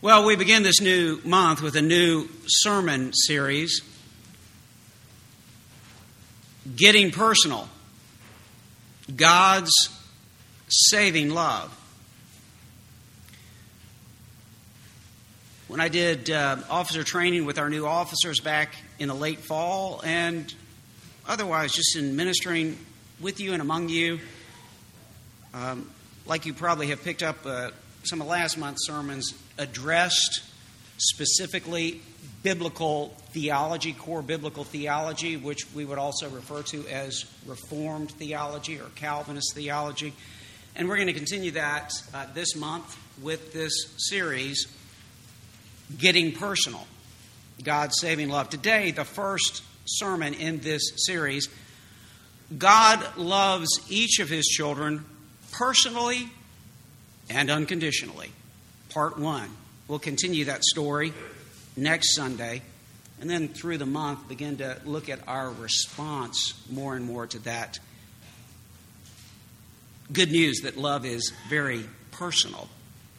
Well, we begin this new month with a new sermon series, Getting Personal, God's Saving Love. When I did officer training with our new officers back in the late fall, and otherwise just in ministering with you and among you, like you probably have picked up some of last month's sermons, addressed specifically biblical theology, core biblical theology, which we would also refer to as Reformed theology or Calvinist theology. And we're going to continue that this month with this series, Getting Personal, God's Saving Love. Today, the first sermon in this series, God loves each of His children personally and unconditionally. Part 1. We'll continue that story next Sunday, and then through the month begin to look at our response more and more to that good news that love is very personal.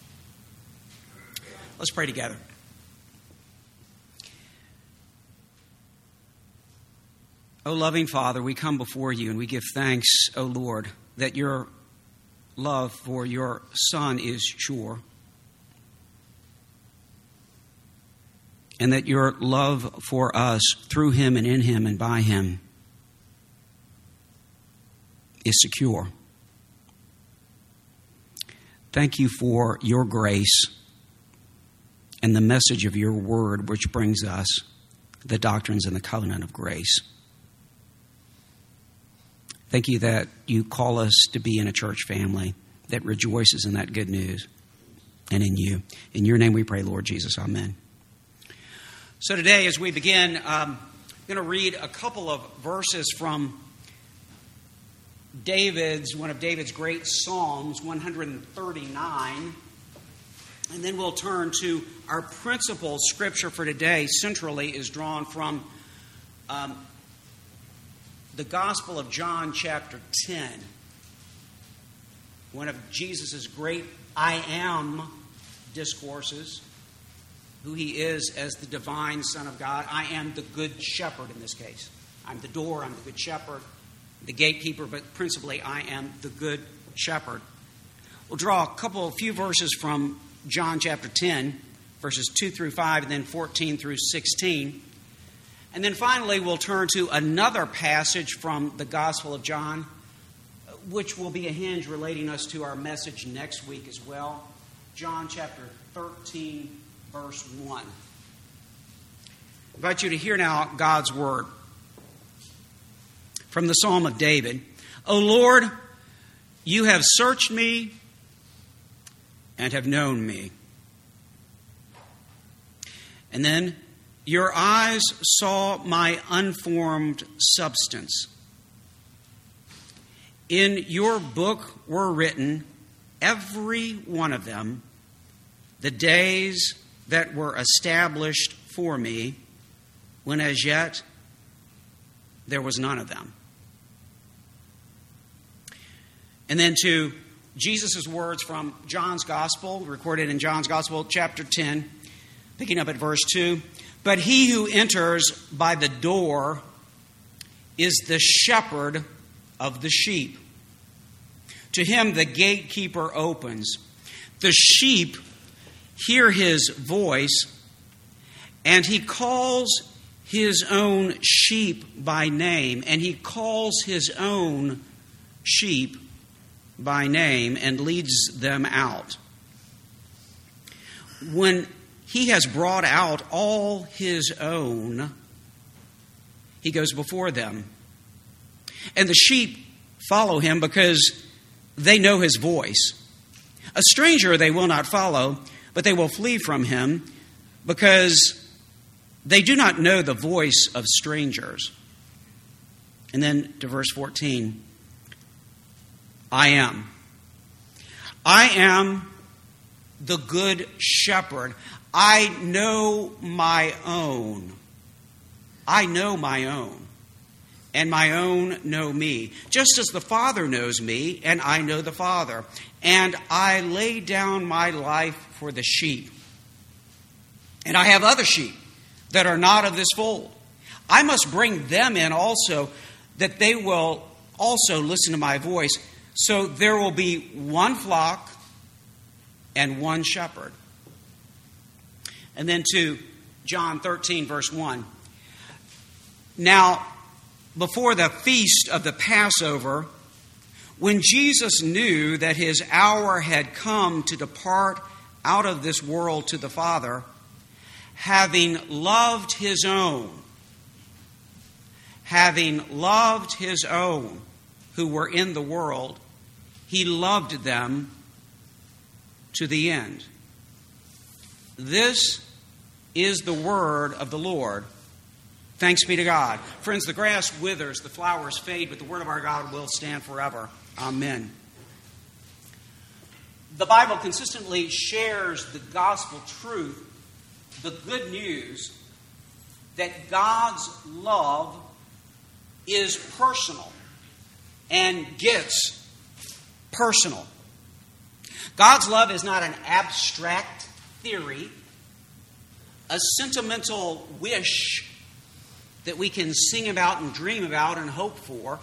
Let's pray together. O loving Father, we come before you and we give thanks, O Lord, that your love for your Son is sure, and that your love for us through him and in him and by him is secure. Thank you for your grace and the message of your word, which brings us the doctrines and the covenant of grace. Thank you that you call us to be in a church family that rejoices in that good news and in you. In your name we pray, Lord Jesus. Amen. So today, as we begin, I'm going to read a couple of verses from one of David's great Psalms, 139. And then we'll turn to our principal scripture for today. Centrally is drawn from the Gospel of John, chapter 10. One of Jesus' great I am discourses, who he is as the divine Son of God. I am the good shepherd in this case. I'm the door, I'm the good shepherd, the gatekeeper, but principally I am the good shepherd. We'll draw a few verses from John chapter 10, verses 2 through 5, and then 14 through 16. And then finally, we'll turn to another passage from the Gospel of John, which will be a hinge relating us to our message next week as well. John chapter 13, verse 1. I invite you to hear now God's word from the Psalm of David. O Lord, you have searched me and have known me. And then, your eyes saw my unformed substance. In your book were written, every one of them, the days that were established for me, when as yet there was none of them. And then to Jesus' words from John's Gospel, recorded in John's Gospel, chapter 10, picking up at verse 2. But he who enters by the door is the shepherd of the sheep. To him the gatekeeper opens. The sheep hear his voice, and he calls his own sheep by name. And he calls his own sheep by name and leads them out. When he has brought out all his own, he goes before them. And the sheep follow him because they know his voice. A stranger they will not follow, but they will flee from him because they do not know the voice of strangers. And then to verse 14. I am the good shepherd. I know my own. And my own know me. Just as the Father knows me, and I know the Father. And I lay down my life for the sheep. And I have other sheep that are not of this fold. I must bring them in also, that they will also listen to my voice. So there will be one flock and one shepherd. And then to John 13, verse 1. Now, before the feast of the Passover, when Jesus knew that his hour had come to depart out of this world to the Father, having loved his own who were in the world, he loved them to the end. This is the word of the Lord. Thanks be to God. Friends, the grass withers, the flowers fade, but the word of our God will stand forever. Amen. The Bible consistently shares the gospel truth, the good news, that God's love is personal and gets personal. God's love is not an abstract theory, a sentimental wish that we can sing about and dream about and hope for.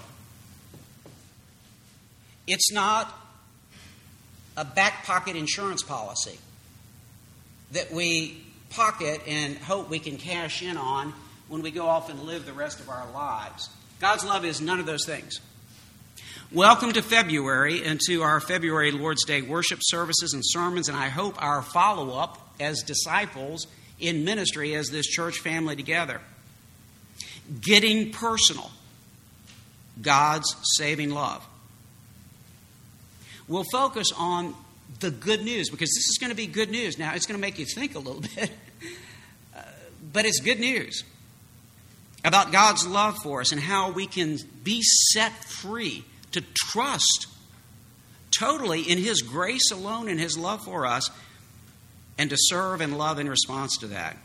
It's not a back pocket insurance policy that we pocket and hope we can cash in on when we go off and live the rest of our lives. God's love is none of those things. Welcome to February and to our February Lord's Day worship services and sermons, and I hope our follow-up as disciples in ministry as this church family together. Getting personal. God's saving love. We'll focus on the good news because this is going to be good news. Now, it's going to make you think a little bit, but it's good news about God's love for us and how we can be set free to trust totally in His grace alone and His love for us and to serve and love in response to that.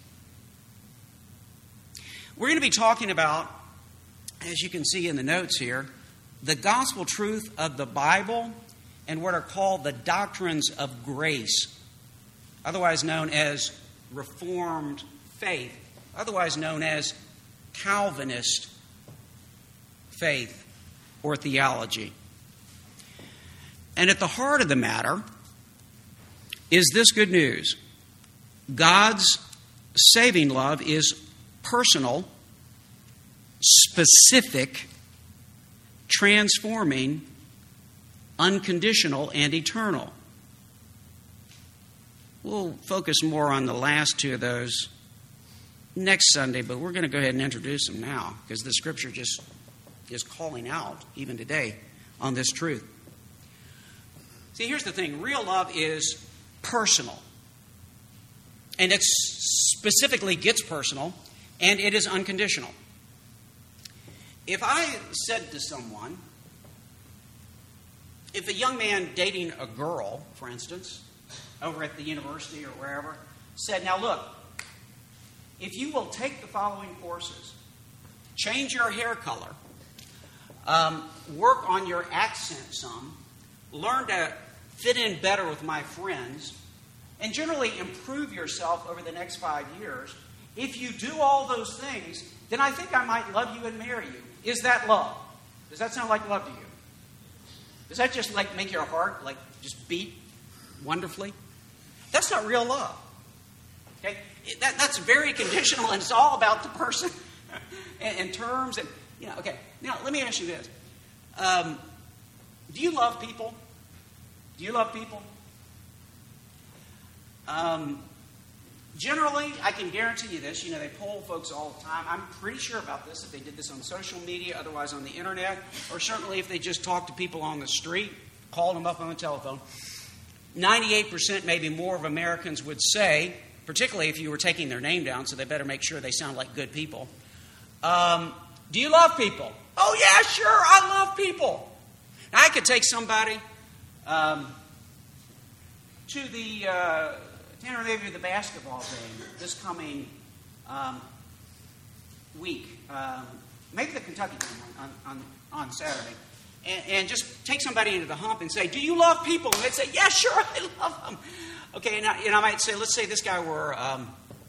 We're going to be talking about, as you can see in the notes here, the gospel truth of the Bible and what are called the doctrines of grace, otherwise known as Reformed faith, otherwise known as Calvinist faith or theology. And at the heart of the matter is this good news. God's saving love is personal, specific, transforming, unconditional, and eternal. We'll focus more on the last two of those next Sunday, but we're going to go ahead and introduce them now because the Scripture just is calling out, even today, on this truth. See, here's the thing. Real love is personal. And it specifically gets personal, and it is unconditional. If I said to someone, if a young man dating a girl, for instance, over at the university or wherever, said, now look, if you will take the following courses, change your hair color, work on your accent some, learn to fit in better with my friends, and generally improve yourself over the next 5 years, if you do all those things, then I think I might love you and marry you. Is that love? Does that sound like love to you? Does that just like make your heart like just beat wonderfully? That's not real love. Okay, that's very conditional, and it's all about the person and terms. And okay. Now let me ask you this: do you love people? Do you love people? Generally, I can guarantee you this. They poll folks all the time. I'm pretty sure about this if they did this on social media, otherwise on the internet, or certainly if they just talked to people on the street, called them up on the telephone. 98%, maybe more, of Americans would say, particularly if you were taking their name down, so they better make sure they sound like good people. Do you love people? Oh, yeah, sure, I love people. Now, I could take somebody to the Tenerife the basketball game this coming week, maybe the Kentucky game on Saturday, and just take somebody into the hump and say, do you love people? And they'd say, yeah, sure, I love them. Okay, and I might say, let's say this guy were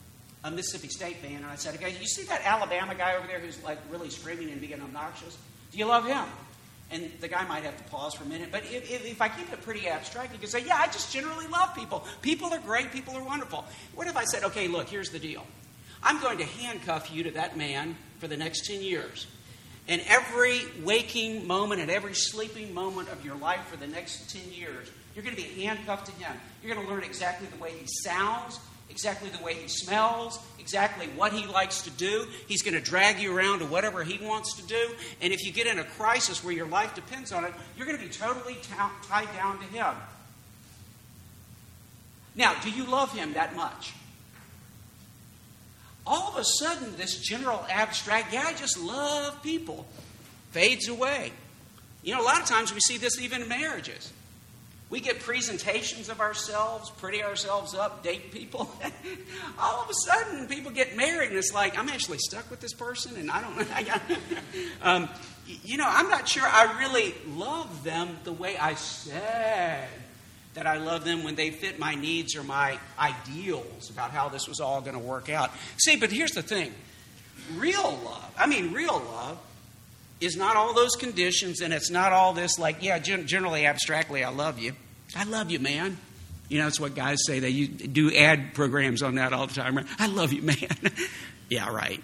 a Mississippi State fan, and I said, okay, you see that Alabama guy over there who's like really screaming and being obnoxious? Do you love him? And the guy might have to pause for a minute, but if I keep it pretty abstract, you can say, yeah, I just generally love people. People are great. People are wonderful. What if I said, okay, look, here's the deal. I'm going to handcuff you to that man for the next 10 years. And every waking moment and every sleeping moment of your life for the next 10 years, you're going to be handcuffed to him. You're going to learn exactly the way he sounds, exactly the way he smells, exactly what he likes to do. He's going to drag you around to whatever he wants to do. And if you get in a crisis where your life depends on it, you're going to be totally tied down to him. Now, do you love him that much? All of a sudden, this general abstract, yeah, I just love people, fades away. You know, a lot of times we see this even in marriages. We get presentations of ourselves, pretty ourselves up, date people. All of a sudden, people get married, and it's like, I'm actually stuck with this person, and I don't know. I'm not sure I really love them the way I said that I love them when they fit my needs or my ideals about how this was all going to work out. See, but here's the thing. Real love is not all those conditions, and it's not all this like, yeah, generally, abstractly, I love you. I love you, man. You know, it's what guys say. They do ad programs on that all the time. Right? I love you, man. Yeah, right.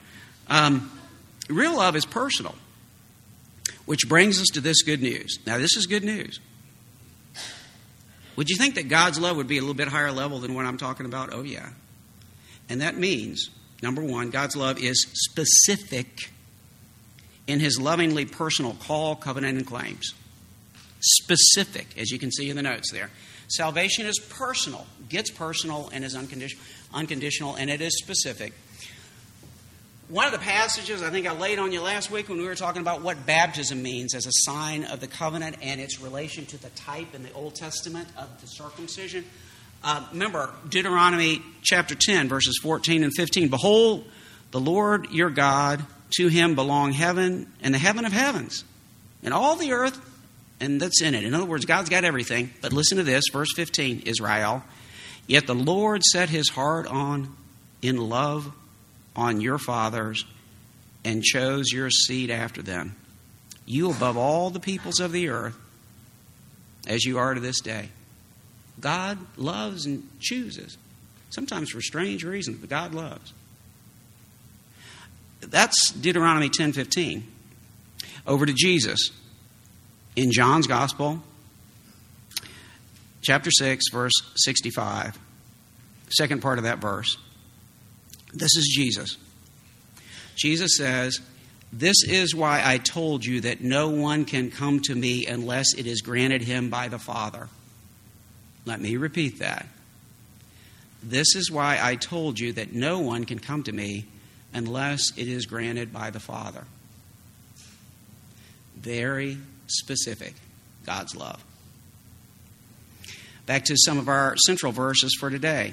Real love is personal, which brings us to this good news. Now, this is good news. Would you think that God's love would be a little bit higher level than what I'm talking about? Oh, yeah. And that means, number one, God's love is specific in his lovingly personal call, covenant, and claims. Specific, as you can see in the notes there. Salvation is personal, gets personal, and is unconditional, and it is specific. One of the passages I think I laid on you last week when we were talking about what baptism means as a sign of the covenant and its relation to the type in the Old Testament of the circumcision. Remember, Deuteronomy chapter 10, verses 14 and 15. Behold, the Lord your God, to him belong heaven and the heaven of heavens, and all the earth, and that's in it. In other words, God's got everything. But listen to this, verse 15, Israel. Yet the Lord set his heart in love on your fathers and chose your seed after them, you above all the peoples of the earth, as you are to this day. God loves and chooses, sometimes for strange reasons, but God loves. That's Deuteronomy 10:15. Over to Jesus. In John's Gospel, chapter 6, verse 65. Second part of that verse. This is Jesus. Jesus says, "This is why I told you that no one can come to me unless it is granted him by the Father." Let me repeat that. This is why I told you that no one can come to me unless it is granted by the Father. Very specific, God's love. Back to some of our central verses for today.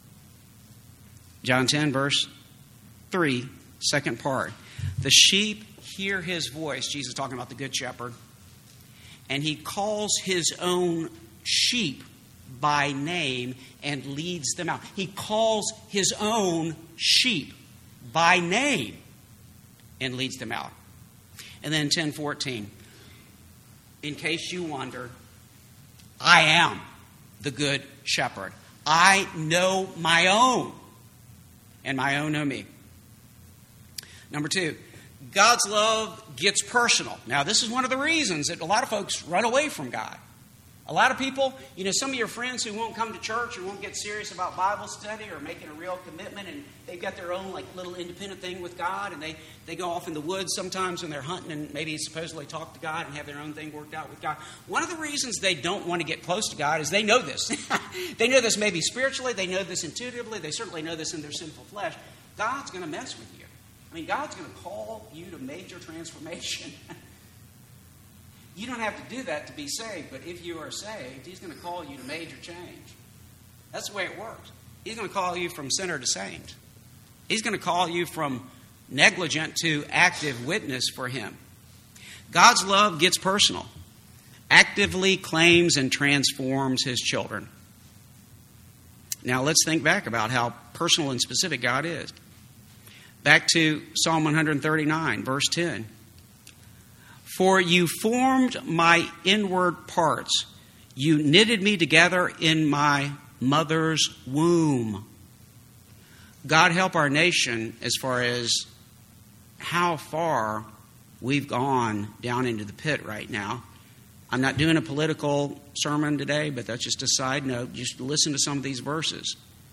John 10, verse 3, second part. The sheep hear his voice. Jesus talking about the good shepherd. And he calls his own sheep by name and leads them out. He calls his own sheep by name and leads them out. And then 10:14. In case you wonder, I am the good shepherd. I know my own, and my own know me. Number 2, God's love gets personal. Now, this is one of the reasons that a lot of folks run away from God. A lot of people, some of your friends who won't come to church or won't get serious about Bible study or making a real commitment, and they've got their own little independent thing with God, and they go off in the woods sometimes when they're hunting and maybe supposedly talk to God and have their own thing worked out with God. One of the reasons they don't want to get close to God is they know this. They know this maybe spiritually, they know this intuitively, they certainly know this in their sinful flesh. God's going to mess with you. God's going to call you to major transformation. You don't have to do that to be saved, but if you are saved, he's going to call you to major change. That's the way it works. He's going to call you from sinner to saint. He's going to call you from negligent to active witness for him. God's love gets personal, actively claims and transforms his children. Now let's think back about how personal and specific God is. Back to Psalm 139, verse 10. For you formed my inward parts. You knitted me together in my mother's womb. God help our nation as far as how far we've gone down into the pit right now. I'm not doing a political sermon today, but that's just a side note. Just listen to some of these verses.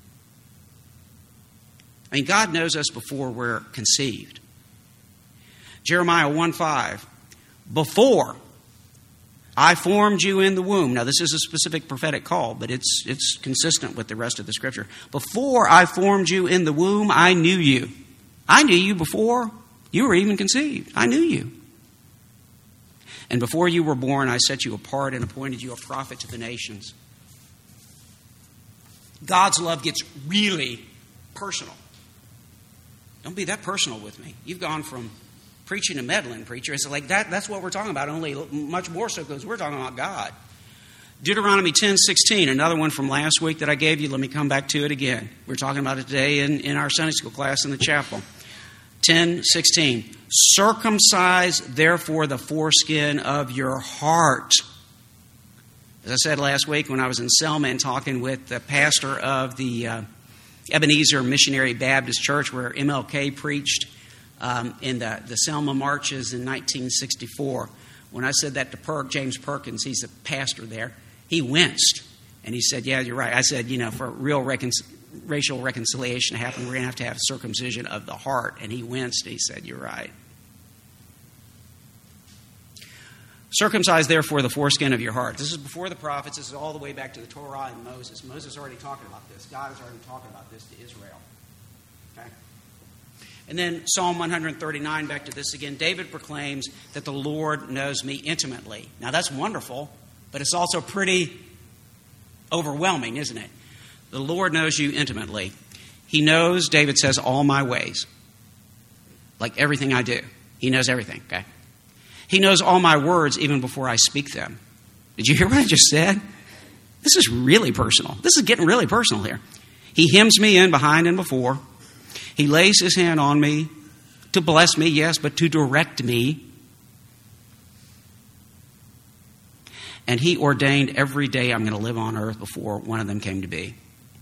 I mean, God knows us before we're conceived. Jeremiah 1:5. Before I formed you in the womb. Now, this is a specific prophetic call, but it's consistent with the rest of the Scripture. Before I formed you in the womb, I knew you. I knew you before you were even conceived. I knew you. And before you were born, I set you apart and appointed you a prophet to the nations. God's love gets really personal. Don't be that personal with me. You've gone from preaching to meddling, preacher. It's like that's what we're talking about, only much more so because we're talking about God. Deuteronomy 10:16, another one from last week that I gave you. Let me come back to it again. We're talking about it today in our Sunday school class in the chapel. 10:16. Circumcise, therefore, the foreskin of your heart. As I said last week when I was in Selma and talking with the pastor of the Ebenezer Missionary Baptist Church where MLK preached in the Selma marches in 1964. When I said that to James Perkins, he's a pastor there, he winced. And he said, yeah, you're right. I said, for real racial reconciliation to happen, we're going to have circumcision of the heart. And he winced. He said, you're right. Circumcise, therefore, the foreskin of your heart. This is before the prophets. This is all the way back to the Torah and Moses. Moses is already talking about this. God is already talking about this to Israel. Okay? And then Psalm 139, back to this again. David proclaims that the Lord knows me intimately. Now, that's wonderful, but it's also pretty overwhelming, isn't it? The Lord knows you intimately. He knows, David says, all my ways. Like everything I do. He knows everything, okay? He knows all my words even before I speak them. Did you hear what I just said? This is really personal. This is getting really personal here. He hems me in behind and before. He lays his hand on me to bless me, yes, but to direct me. And he ordained every day I'm going to live on earth before one of them came to be.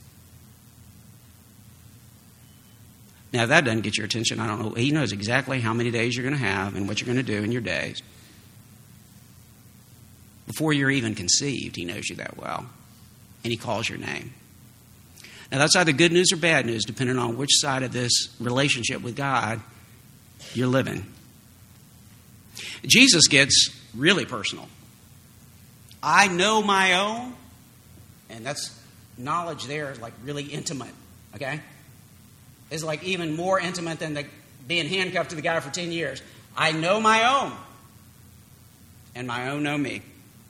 Now, if that doesn't get your attention, I don't know. He knows exactly how many days you're going to have and what you're going to do in your days. Before you're even conceived, he knows you that well. And he calls your name. Now, that's either good news or bad news, depending on which side of this relationship with God you're living. Jesus gets really personal. I know my own, and that's knowledge there is like really intimate, okay? Is like even more intimate than being handcuffed to the guy for 10 years. I know my own, and my own know me.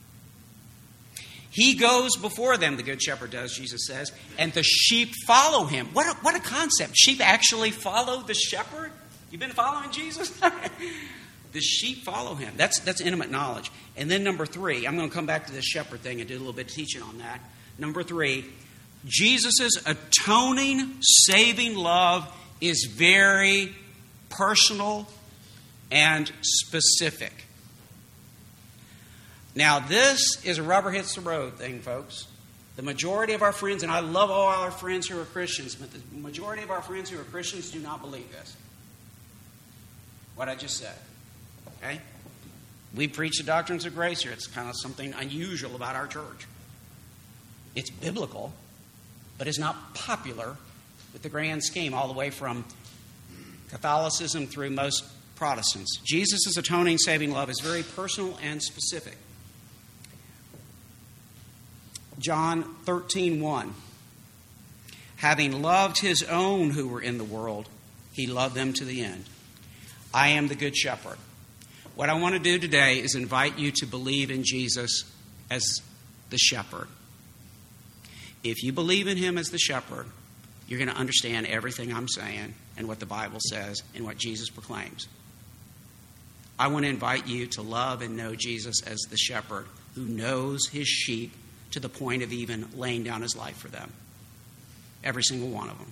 He goes before them, the good shepherd does, Jesus says, and the sheep follow him. What a concept. Sheep actually follow the shepherd? You've been following Jesus? The sheep follow him. That's intimate knowledge. And then number 3, I'm going to come back to this shepherd thing and do a little bit of teaching on that. Number 3, Jesus' atoning, saving love is very personal and specific. Now, this is a rubber hits the road thing, folks. The majority of our friends, and I love all our friends who are Christians, but the majority of our friends who are Christians do not believe this. What I just said. Okay? We preach the doctrines of grace here. It's kind of something unusual about our church. It's biblical, but it's not popular with the grand scheme, all the way from Catholicism through most Protestants. Jesus' atoning, saving love is very personal and specific. John 13:1. Having loved his own who were in the world, he loved them to the end. I am the good shepherd. What I want to do today is invite you to believe in Jesus as the shepherd. If you believe in him as the shepherd, you're going to understand everything I'm saying and what the Bible says and what Jesus proclaims. I want to invite you to love and know Jesus as the shepherd who knows his sheep to the point of even laying down his life for them. every single one of them.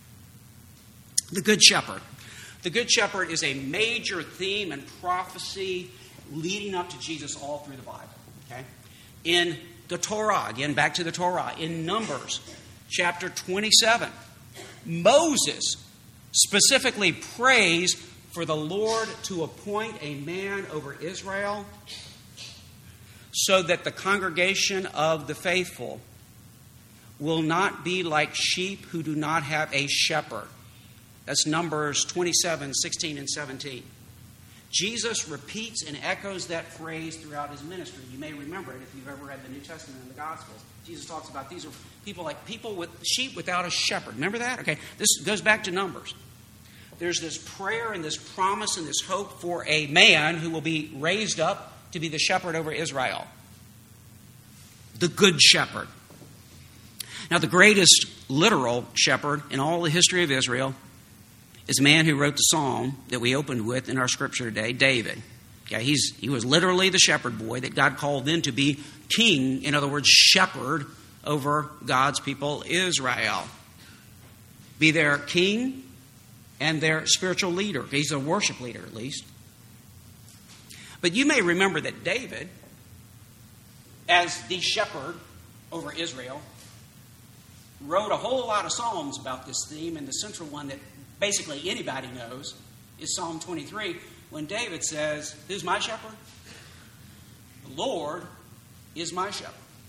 The Good Shepherd. The Good Shepherd is a major theme and prophecy leading up to Jesus all through the Bible. Okay? In the Torah, again, back to the Torah, in Numbers chapter 27, Moses specifically prays for the Lord to appoint a man over Israel so that the congregation of the faithful will not be like sheep who do not have a shepherd. That's Numbers 27, 16, and 17. Jesus repeats and echoes that phrase throughout his ministry. You may remember it if you've ever read the New Testament and the Gospels. Jesus talks about these are people with sheep without a shepherd. Remember that? Okay, this goes back to Numbers. There's this prayer and this promise and this hope for a man who will be raised up to be the shepherd over Israel. The Good Shepherd. Now, the greatest literal shepherd in all the history of Israel is a man who wrote the psalm that we opened with in our scripture today, David. Okay, he was literally the shepherd boy that God called then to be king, in other words, shepherd over God's people, Israel. Be their king and their spiritual leader. He's a worship leader, at least. But you may remember that David, as the shepherd over Israel, wrote a whole lot of psalms about this theme, and the central one that basically anybody knows is Psalm 23, when David says, who's my shepherd? The Lord is my shepherd.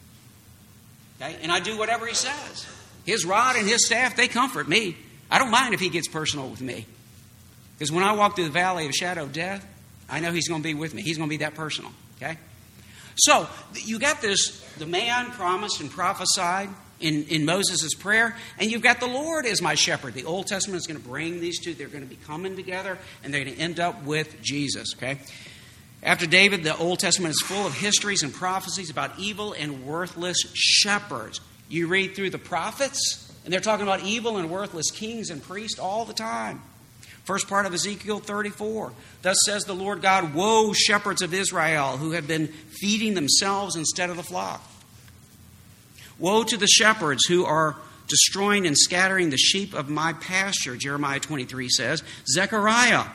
Okay? And I do whatever he says. His rod and his staff, they comfort me. I don't mind if he gets personal with me. Because when I walk through the valley of shadow of death, I know he's going to be with me. He's going to be that personal. Okay? So, you got this, the man promised and prophesied in Moses' prayer, and you've got the Lord as my shepherd. The Old Testament is going to bring these two. They're going to be coming together, and they're going to end up with Jesus. Okay? After David, the Old Testament is full of histories and prophecies about evil and worthless shepherds. You read through the prophets, and they're talking about evil and worthless kings and priests all the time. First part of Ezekiel 34. Thus says the Lord God, woe, shepherds of Israel, who have been feeding themselves instead of the flock. Woe to the shepherds who are destroying and scattering the sheep of my pasture, Jeremiah 23 says. Zechariah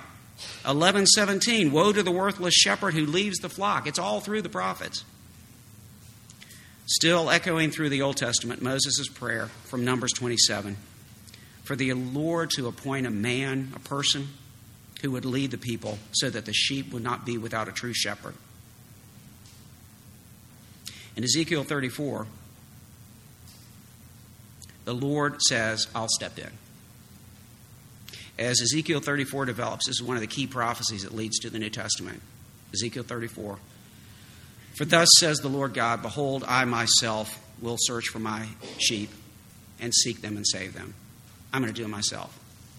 11:17. Woe to the worthless shepherd who leaves the flock. It's all through the prophets. Still echoing through the Old Testament, Moses' prayer from Numbers 27. For the Lord to appoint a man, a person, who would lead the people so that the sheep would not be without a true shepherd. In Ezekiel 34, the Lord says, I'll step in. As Ezekiel 34 develops, this is one of the key prophecies that leads to the New Testament. Ezekiel 34. For thus says the Lord God, behold, I myself will search for my sheep and seek them and save them. I'm going to do it myself.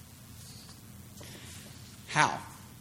How?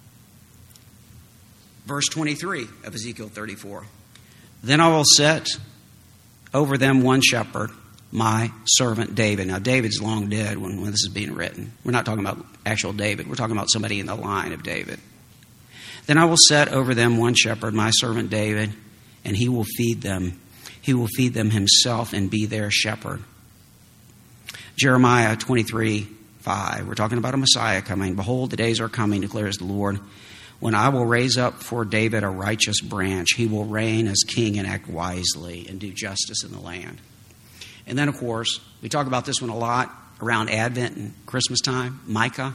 Verse 23 of Ezekiel 34. Then I will set over them one shepherd, my servant David. Now, David's long dead when this is being written. We're not talking about actual David. We're talking about somebody in the line of David. Then I will set over them one shepherd, my servant David, and he will feed them. He will feed them himself and be their shepherd. Jeremiah 23:5. We're talking about a Messiah coming. Behold, the days are coming, declares the Lord, when I will raise up for David a righteous branch. He will reign as king and act wisely and do justice in the land. And then, of course, we talk about this one a lot around Advent and Christmas time. Micah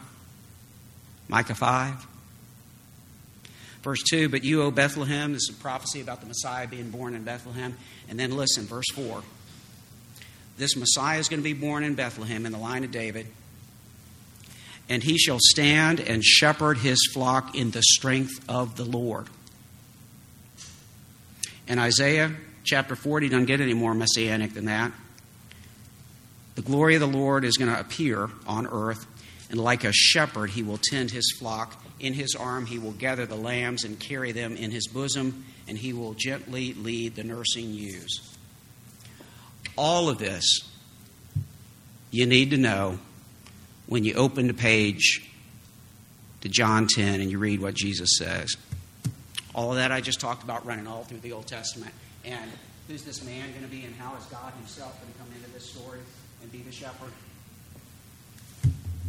5. Verse 2, but you, O Bethlehem, this is a prophecy about the Messiah being born in Bethlehem. And then listen, verse 4. This Messiah is going to be born in Bethlehem in the line of David. And he shall stand and shepherd his flock in the strength of the Lord. In Isaiah chapter 40, doesn't get any more messianic than that. The glory of the Lord is going to appear on earth, and like a shepherd, he will tend his flock. In his arm, he will gather the lambs and carry them in his bosom, and he will gently lead the nursing ewes. All of this you need to know when you open the page to John 10 and you read what Jesus says. All of that I just talked about running all through the Old Testament. And who's this man going to be, and how is God himself going to come into this story and be the shepherd?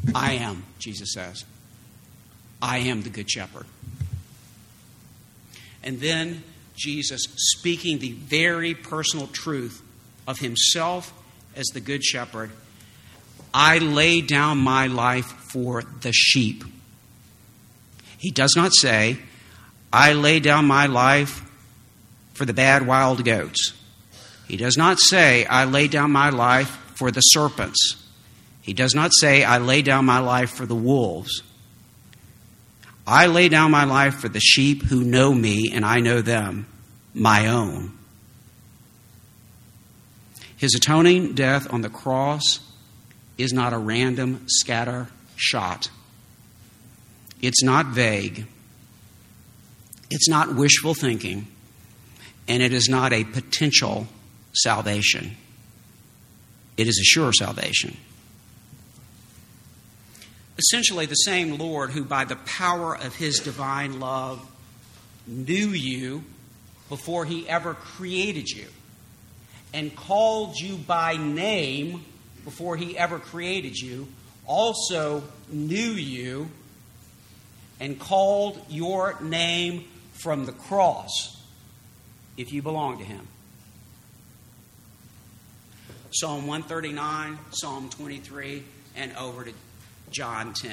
I am, Jesus says. I am the Good Shepherd. And then Jesus, speaking the very personal truth of himself as the Good Shepherd, I lay down my life for the sheep. He does not say, I lay down my life for the bad wild goats. He does not say, I lay down my life for the serpents. He does not say, I lay down my life for the wolves. I lay down my life for the sheep who know me and I know them, my own. His atoning death on the cross is not a random scatter shot. It's not vague. It's not wishful thinking. And it is not a potential salvation. It is a sure salvation. Essentially, the same Lord who, by the power of his divine love, knew you before he ever created you and called you by name before he ever created you, also knew you and called your name from the cross if you belong to him. Psalm 139, Psalm 23, and over to John 10.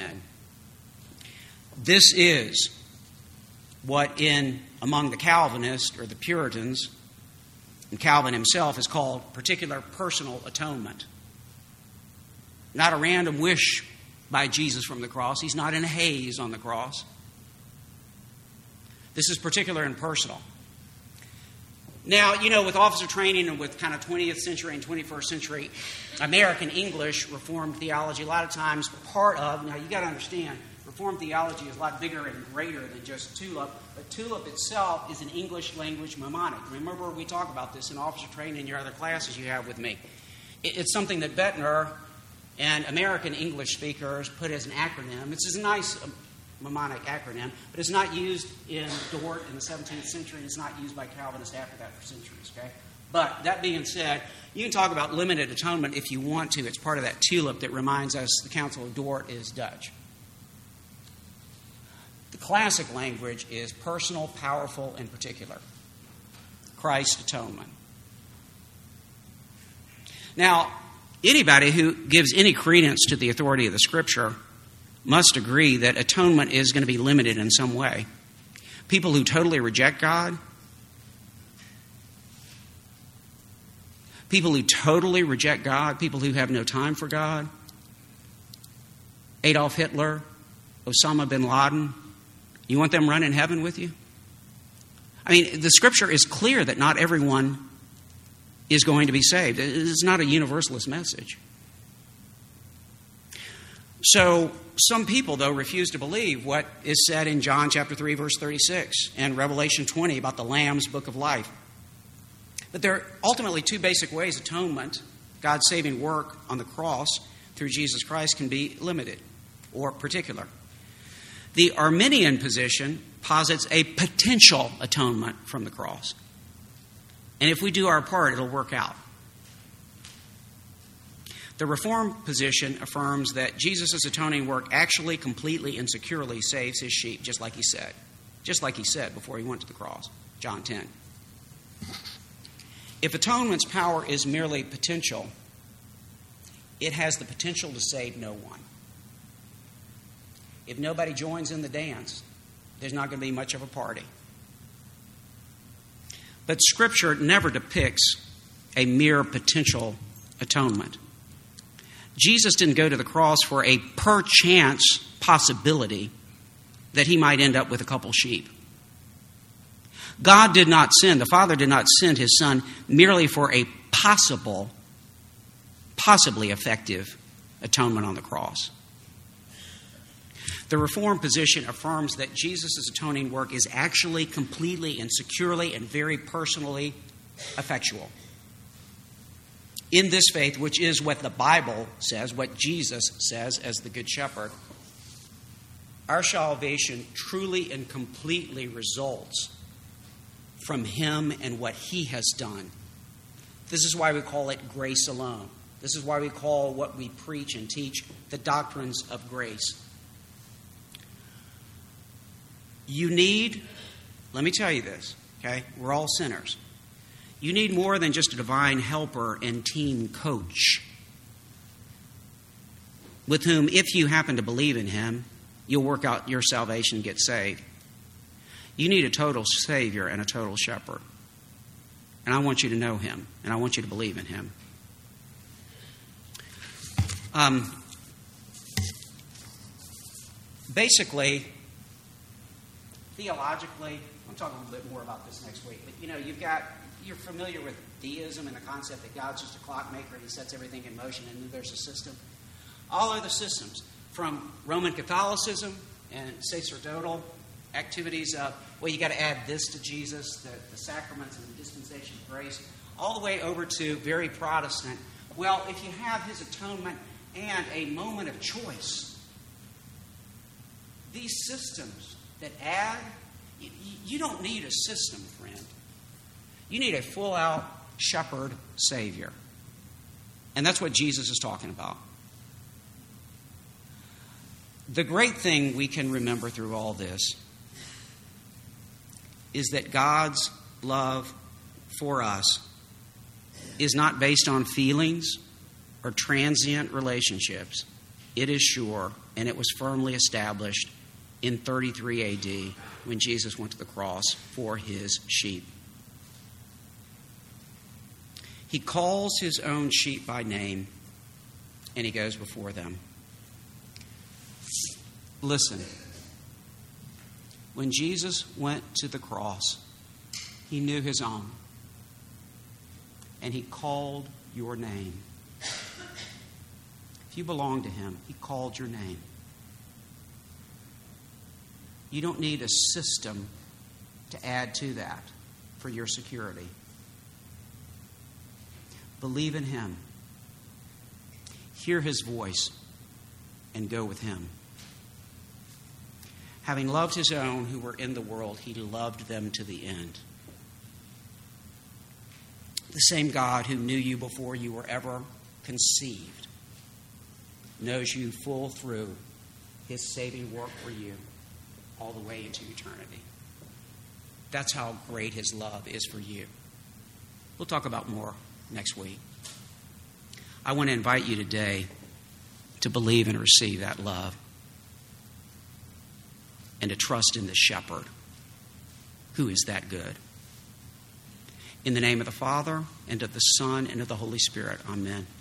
This is what among the Calvinists or the Puritans, and Calvin himself, is called particular personal atonement. Not a random wish by Jesus from the cross. He's not in a haze on the cross. This is particular and personal. Now, with officer training and with kind of 20th century and 21st century American English Reformed theology, a lot of times now you got to understand, Reformed theology is a lot bigger and greater than just TULIP, but TULIP itself is an English language mnemonic. Remember, we talk about this in officer training in your other classes you have with me. It's something that Bettner and American English speakers put as an acronym. It's a nice mnemonic acronym, but it's not used in Dort in the 17th century. It's not used by Calvinists after that for centuries, okay? But that being said, you can talk about limited atonement if you want to. It's part of that TULIP that reminds us the Council of Dort is Dutch. The classic language is personal, powerful, and particular. Christ's atonement. Now, anybody who gives any credence to the authority of the Scripture must agree that atonement is going to be limited in some way. People who totally reject God, people who have no time for God, Adolf Hitler, Osama bin Laden, you want them running heaven with you? I mean, the Scripture is clear that not everyone is going to be saved. It's not a universalist message. So some people, though, refuse to believe what is said in John chapter 3, verse 36 and Revelation 20 about the Lamb's book of life. But there are ultimately two basic ways atonement, God's saving work on the cross through Jesus Christ, can be limited or particular. The Arminian position posits a potential atonement from the cross. And if we do our part, it'll work out. The Reformed position affirms that Jesus' atoning work actually completely and securely saves his sheep, just like he said before he went to the cross, John 10. If atonement's power is merely potential, it has the potential to save no one. If nobody joins in the dance, there's not going to be much of a party. But Scripture never depicts a mere potential atonement. Jesus didn't go to the cross for a perchance possibility that he might end up with a couple sheep. The Father did not send his Son merely for a possibly effective atonement on the cross. The Reformed position affirms that Jesus' atoning work is actually completely and securely and very personally effectual. In this faith, which is what the Bible says, what Jesus says as the Good Shepherd, our salvation truly and completely results from him and what he has done. This is why we call it grace alone. This is why we call what we preach and teach the doctrines of grace. You need, let me tell you this, okay? We're all sinners. You need more than just a divine helper and team coach, with whom, if you happen to believe in him, you'll work out your salvation and get saved. You need a total Savior and a total shepherd. And I want you to know him, and I want you to believe in him. Basically, theologically, I'll talk a little bit more about this next week, but you're familiar with deism and the concept that God's just a clockmaker and he sets everything in motion and then there's a system. All other systems, from Roman Catholicism and sacerdotal activities of, well, you got to add this to Jesus, the sacraments and the dispensation of grace, all the way over to very Protestant. Well, if you have his atonement and a moment of choice, these systems that add, you don't need a system, friend. You need a full-out shepherd Savior. And that's what Jesus is talking about. The great thing we can remember through all this is that God's love for us is not based on feelings or transient relationships. It is sure, and it was firmly established in 33 AD when Jesus went to the cross for his sheep. He calls his own sheep by name, and he goes before them. Listen, when Jesus went to the cross, he knew his own, and he called your name. If you belong to him, he called your name. You don't need a system to add to that for your security. Believe in him. Hear his voice and go with him. Having loved his own who were in the world, he loved them to the end. The same God who knew you before you were ever conceived knows you full through his saving work for you all the way into eternity. That's how great his love is for you. We'll talk about more next week. I want to invite you today to believe and receive that love and to trust in the shepherd who is that good. In the name of the Father, and of the Son, and of the Holy Spirit. Amen.